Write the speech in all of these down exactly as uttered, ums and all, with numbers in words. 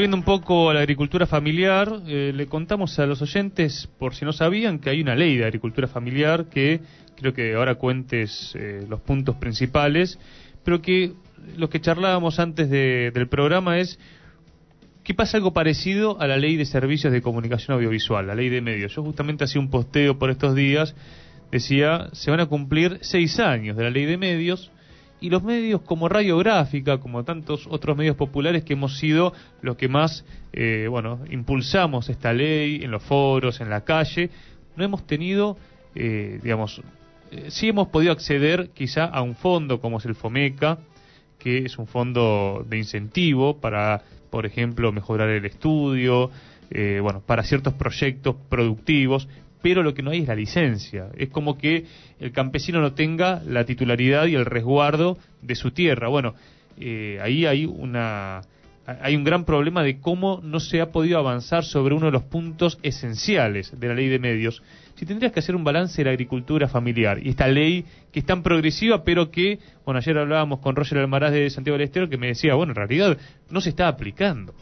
volviendo un poco a la agricultura familiar, eh, le contamos a los oyentes, por si no sabían, que hay una ley de agricultura familiar que creo que ahora cuentes eh, los puntos principales, pero que lo que charlábamos antes de, del programa es que pasa algo parecido a la ley de servicios de comunicación audiovisual, la ley de medios. Yo justamente hacía un posteo por estos días, decía, se van a cumplir seis años de la ley de medios, y los medios como Radiográfica, como tantos otros medios populares que hemos sido los que más, eh, bueno, impulsamos esta ley en los foros, en la calle, no hemos tenido, eh, digamos, eh, sí hemos podido acceder quizá a un fondo como es el FOMECA, que es un fondo de incentivo para, por ejemplo, mejorar el estudio, eh, bueno, para ciertos proyectos productivos, pero lo que no hay es la licencia. Es como que el campesino no tenga la titularidad y el resguardo de su tierra. Bueno, eh, ahí hay una hay un gran problema de cómo no se ha podido avanzar sobre uno de los puntos esenciales de la ley de medios. Si tendrías que hacer un balance de la agricultura familiar y esta ley que es tan progresiva, pero que, bueno, ayer hablábamos con Roger Almaraz de Santiago del Estero, que me decía, bueno, en realidad no se está aplicando.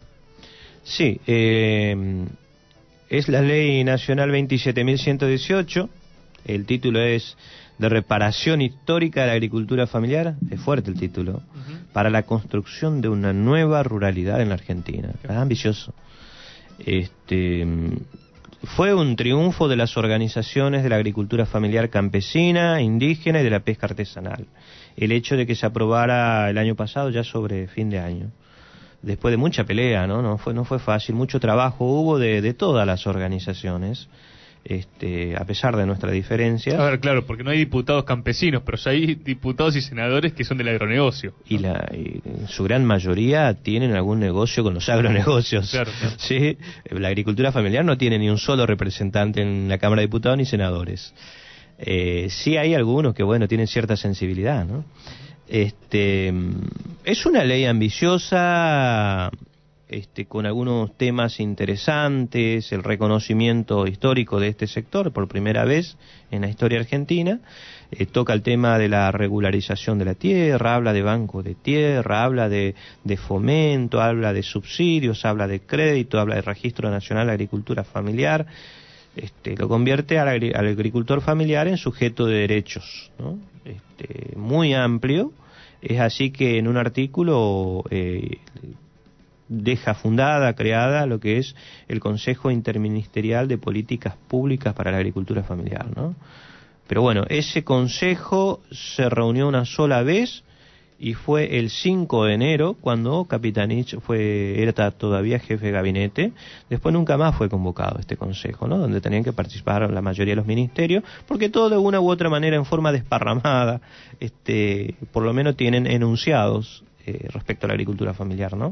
Sí, eh... es la Ley Nacional veintisiete mil ciento dieciocho, el título es de reparación histórica de la agricultura familiar, es fuerte el título, uh-huh. para la construcción de una nueva ruralidad en la Argentina, es ambicioso. Este, fue un triunfo de las organizaciones de la agricultura familiar campesina, indígena y de la pesca artesanal, el hecho de que se aprobara el año pasado, ya sobre fin de año. Después de mucha pelea, ¿no? No fue, no fue fácil, mucho trabajo hubo de, de todas las organizaciones, este, a pesar de nuestra diferencia. A ver, claro, porque no hay diputados campesinos, pero sí hay diputados y senadores que son del agronegocio, ¿no? Y, la, y su gran mayoría tienen algún negocio con los agronegocios. Claro, claro. ¿Sí? La agricultura familiar no tiene ni un solo representante en la Cámara de Diputados ni senadores. Eh, sí hay algunos que, bueno, tienen cierta sensibilidad, ¿no? Este, es una ley ambiciosa, este, con algunos temas interesantes, el reconocimiento histórico de este sector por primera vez en la historia argentina, eh, toca el tema de la regularización de la tierra, habla de banco de tierra, habla de, de fomento, habla de subsidios, habla de crédito, habla de Registro Nacional de Agricultura Familiar. Este, lo convierte al, agri al agricultor familiar en sujeto de derechos, ¿no? Este, muy amplio. Es así que en un artículo eh, deja fundada, creada lo que es el Consejo Interministerial de Políticas Públicas para la Agricultura Familiar, ¿no? Pero bueno, ese consejo se reunió una sola vez y fue el cinco de enero cuando Capitanich fue, era todavía jefe de gabinete. Después nunca más fue convocado este consejo, ¿no? Donde tenían que participar la mayoría de los ministerios, porque todo de una u otra manera en forma desparramada, este, por lo menos tienen enunciados eh, respecto a la agricultura familiar, ¿no?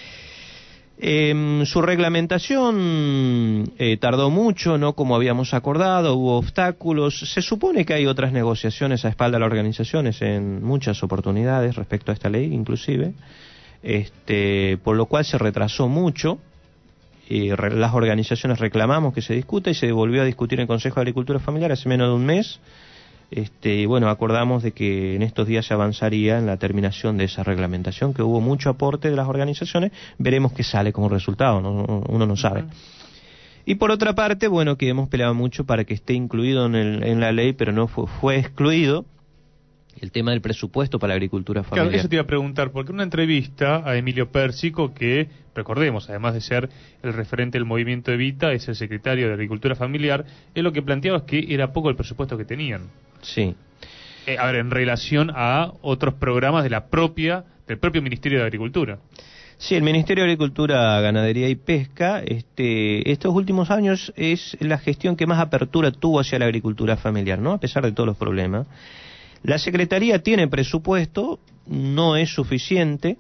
Eh, su reglamentación eh, tardó mucho, no como habíamos acordado, hubo obstáculos. Se supone que hay otras negociaciones a espalda de las organizaciones en muchas oportunidades respecto a esta ley, inclusive, este, por lo cual se retrasó mucho. Eh, re, las organizaciones reclamamos que se discuta y se volvió a discutir en el Consejo de Agricultura Familiar hace menos de un mes. Este, y bueno, acordamos de que en estos días se avanzaría en la terminación de esa reglamentación, que hubo mucho aporte de las organizaciones. Veremos qué sale como resultado, ¿no? Uno no sabe. Uh-huh. Y por otra parte, bueno, que hemos peleado mucho para que esté incluido en, el, en la ley, pero no fue, fue excluido el tema del presupuesto para la agricultura familiar. Claro, eso te iba a preguntar, porque en una entrevista a Emilio Pérsico, que, recordemos, además de ser el referente del movimiento Evita, es el secretario de Agricultura Familiar, él lo que planteaba es que era poco el presupuesto que tenían. Sí. Eh, a ver, en relación a otros programas de la propia, del propio Ministerio de Agricultura. Sí, el Ministerio de Agricultura, Ganadería y Pesca, este, estos últimos años es la gestión que más apertura tuvo hacia la agricultura familiar, ¿no? A pesar de todos los problemas. La Secretaría tiene presupuesto, no es suficiente,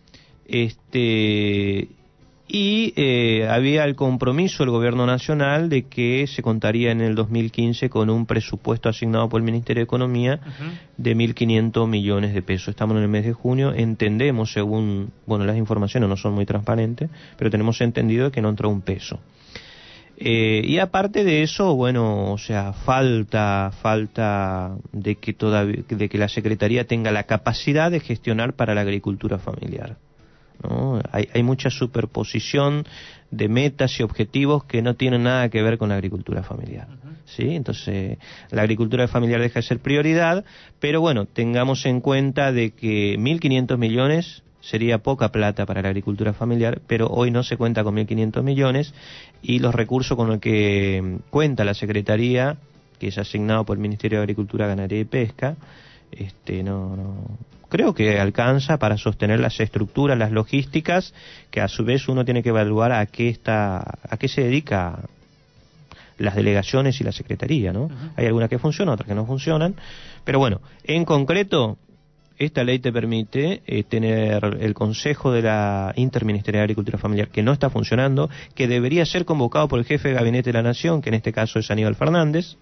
este, y eh, había el compromiso del Gobierno Nacional de que se contaría en el dos mil quince con un presupuesto asignado por el Ministerio de Economía uh-huh. de mil quinientos millones de pesos. Estamos en el mes de junio, entendemos, según, bueno, las informaciones no son muy transparentes, pero tenemos entendido que no entró un peso. Eh, y aparte de eso, bueno, o sea, falta falta de que todavía, de que la Secretaría tenga la capacidad de gestionar para la agricultura familiar, ¿no? Hay, hay mucha superposición de metas y objetivos que no tienen nada que ver con la agricultura familiar. Uh-huh. ¿Sí? Entonces, la agricultura familiar deja de ser prioridad, pero bueno, tengamos en cuenta de que mil quinientos millones sería poca plata para la agricultura familiar, pero hoy no se cuenta con mil quinientos millones y los recursos con los que cuenta la Secretaría, que es asignado por el Ministerio de Agricultura, Ganadería y Pesca, este, no, no, creo que alcanza para sostener las estructuras, las logísticas, que a su vez uno tiene que evaluar a qué está, a qué se dedica las delegaciones y la Secretaría, ¿no? Uh-huh. Hay algunas que funcionan, otras que no funcionan, pero bueno, en concreto, esta ley te permite eh, tener el Consejo de la Interministerial de Agricultura Familiar, que no está funcionando, que debería ser convocado por el jefe de gabinete de la Nación, que en este caso es Aníbal Fernández.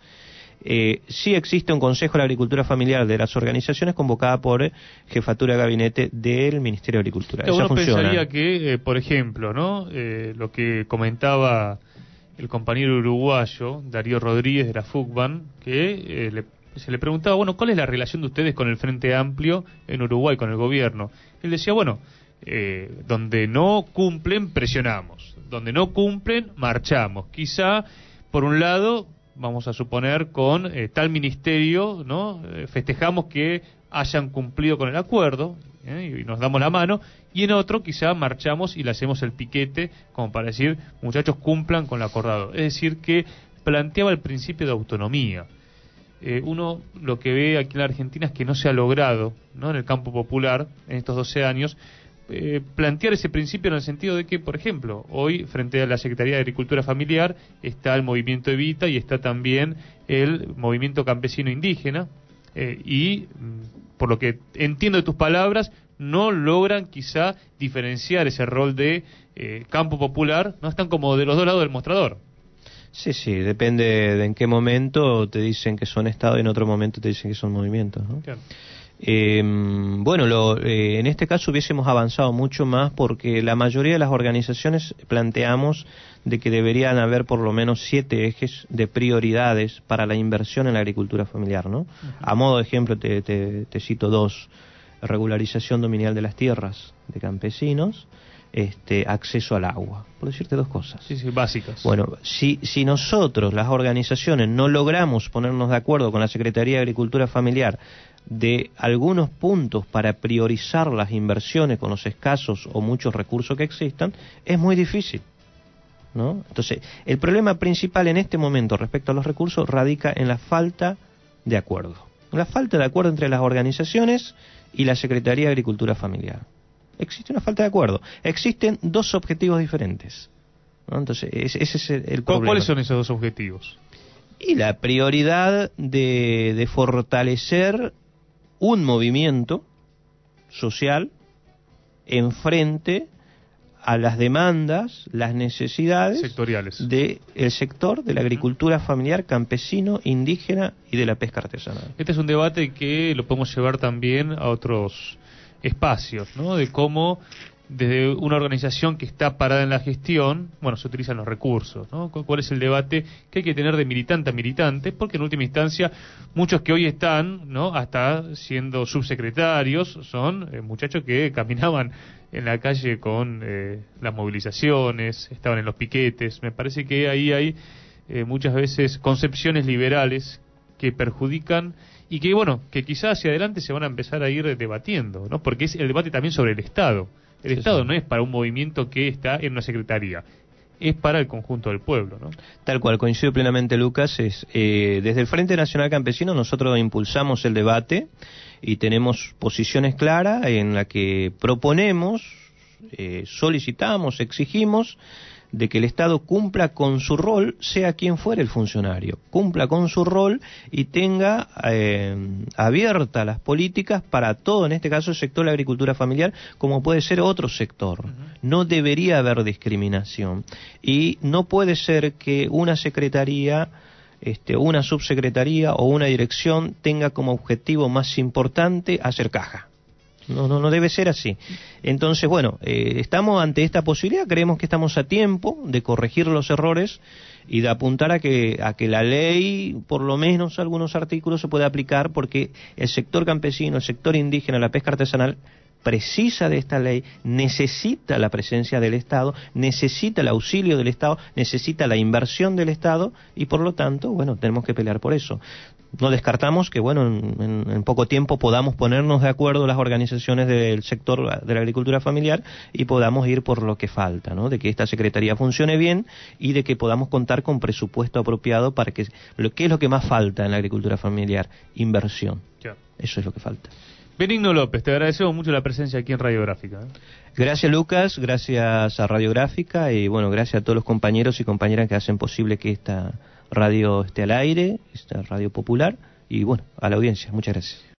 Eh, sí existe un Consejo de la Agricultura Familiar de las organizaciones convocada por Jefatura de Gabinete del Ministerio de Agricultura. Uno pensaría que, eh, por ejemplo, ¿no? Eh, lo que comentaba el compañero uruguayo, Darío Rodríguez de la FUCBAN, que eh, le se le preguntaba, bueno, ¿cuál es la relación de ustedes con el Frente Amplio en Uruguay, con el gobierno? Él decía, bueno, eh, donde no cumplen, presionamos. Donde no cumplen, marchamos. Quizá, por un lado, vamos a suponer, con eh, tal ministerio, ¿no? Eh, festejamos que hayan cumplido con el acuerdo, ¿eh? Y nos damos la mano, y en otro quizá marchamos y le hacemos el piquete, como para decir, muchachos, cumplan con lo acordado. Es decir, que planteaba el principio de autonomía. Eh, uno lo que ve aquí en la Argentina es que no se ha logrado, ¿no? En el campo popular, en estos doce años, eh, plantear ese principio en el sentido de que, por ejemplo, hoy frente a la Secretaría de Agricultura Familiar está el movimiento Evita y está también el movimiento campesino indígena, eh, y por lo que entiendo de tus palabras, no logran quizá diferenciar ese rol de eh, campo popular, no están como de los dos lados del mostrador. Sí, sí, depende de en qué momento te dicen que son Estado y en otro momento te dicen que son movimientos, ¿no? Claro. Eh, bueno, lo, eh, en este caso hubiésemos avanzado mucho más porque la mayoría de las organizaciones planteamos de que deberían haber por lo menos siete ejes de prioridades para la inversión en la agricultura familiar, ¿no? Uh-huh. A modo de ejemplo te, te, te cito dos: regularización dominial de las tierras de campesinos, Este, acceso al agua, por decirte dos cosas. Sí, sí, básicas. Bueno, si, si nosotros, las organizaciones, no logramos ponernos de acuerdo con la Secretaría de Agricultura Familiar de algunos puntos para priorizar las inversiones con los escasos o muchos recursos que existan, es muy difícil, ¿no? Entonces, el problema principal en este momento respecto a los recursos radica en la falta de acuerdo. La falta de acuerdo entre las organizaciones y la Secretaría de Agricultura Familiar. Existe una falta de acuerdo. Existen dos objetivos diferentes, ¿no? Entonces, ese, ese es el, el problema. ¿Cuáles son esos dos objetivos? Y la prioridad de, de fortalecer un movimiento social en frente a las demandas, las necesidades sectoriales del sector de la agricultura familiar, campesino, indígena y de la pesca artesanal. Este es un debate que lo podemos llevar también a otros espacios, ¿no? De cómo desde una organización que está parada en la gestión, bueno, se utilizan los recursos, ¿no? ¿Cuál es el debate que hay que tener de militante a militante? Porque en última instancia, muchos que hoy están, ¿no? Hasta siendo subsecretarios, son eh, muchachos que caminaban en la calle con eh, las movilizaciones, estaban en los piquetes. Me parece que ahí hay eh, muchas veces concepciones liberales que perjudican y que, bueno, que quizás hacia adelante se van a empezar a ir debatiendo, ¿no? Porque es el debate también sobre el Estado. El sí, Estado sí. no es para un movimiento que está en una secretaría, es para el conjunto del pueblo, ¿no? Tal cual, coincido plenamente, Lucas. Es, eh, desde el Frente Nacional Campesino nosotros impulsamos el debate y tenemos posiciones claras en la que proponemos, eh, solicitamos, exigimos de que el Estado cumpla con su rol, sea quien fuere el funcionario, cumpla con su rol y tenga eh, abiertas las políticas para todo, en este caso el sector de la agricultura familiar, como puede ser otro sector. Uh-huh. No debería haber discriminación y no puede ser que una secretaría, este, una subsecretaría o una dirección tenga como objetivo más importante hacer caja. No, no, no debe ser así. Entonces, bueno, eh, estamos ante esta posibilidad, creemos que estamos a tiempo de corregir los errores y de apuntar a que, a que la ley, por lo menos algunos artículos, se pueda aplicar porque el sector campesino, el sector indígena, la pesca artesanal, precisa de esta ley, necesita la presencia del Estado, necesita el auxilio del Estado, necesita la inversión del Estado y por lo tanto, bueno, tenemos que pelear por eso. No descartamos que, bueno, en, en, en poco tiempo podamos ponernos de acuerdo las organizaciones del sector de la agricultura familiar y podamos ir por lo que falta, ¿no? De que esta Secretaría funcione bien y de que podamos contar con presupuesto apropiado para que... Lo, ¿qué es lo que más falta en la agricultura familiar? Inversión. Ya. Eso es lo que falta. Benigno López, te agradecemos mucho la presencia aquí en Radiográfica. ¿eh? Gracias, Lucas, gracias a Radiográfica y, bueno, gracias a todos los compañeros y compañeras que hacen posible que esta radio esté al aire, esta radio popular, y bueno, a la audiencia, muchas gracias.